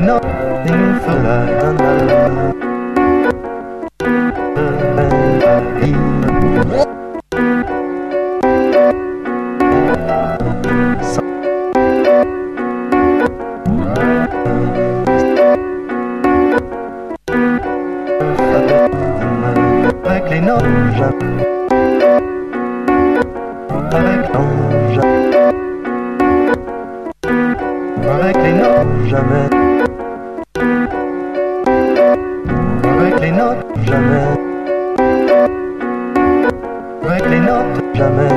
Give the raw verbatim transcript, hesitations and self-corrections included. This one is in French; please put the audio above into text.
notes, il nous faut la donne. Avec les notes, avec l'ange, avec les notes, jamais. Avec les notes, jamais. Avec les notes, jamais.